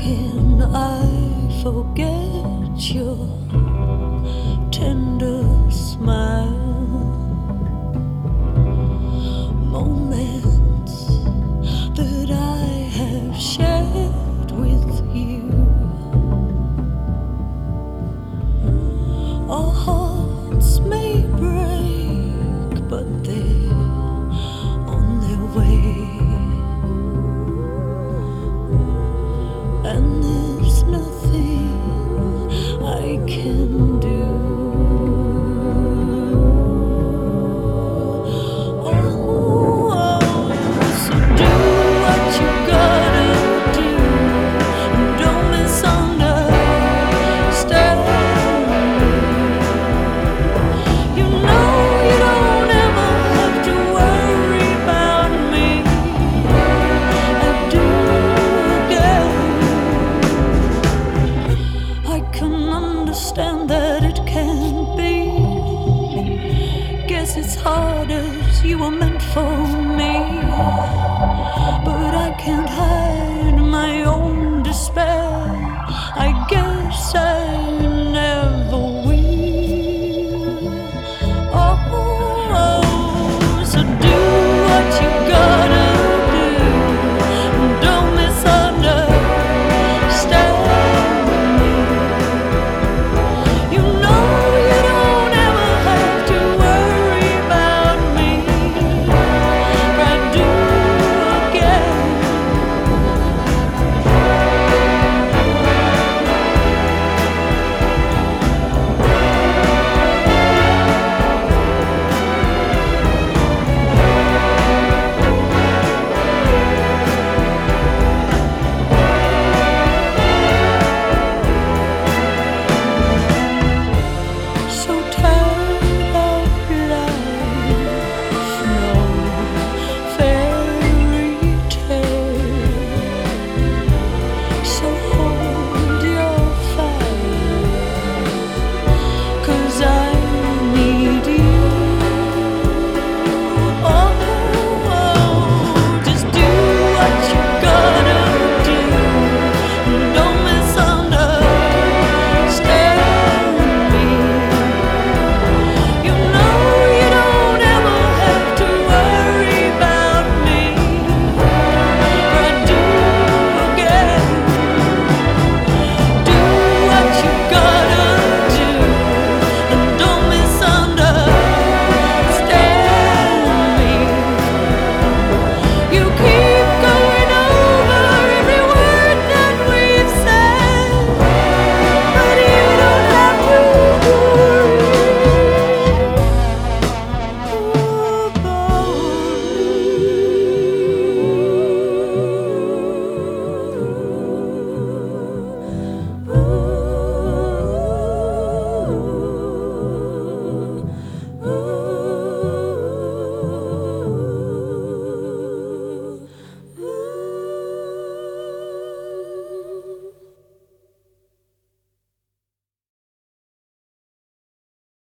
can I forget your tender smile? Moments that I have shared with you. Our hearts may break, but they're on their way. And there's nothing I can do. Understand that it can't be. Guess it's hard as you were meant for me, but I can't hide my own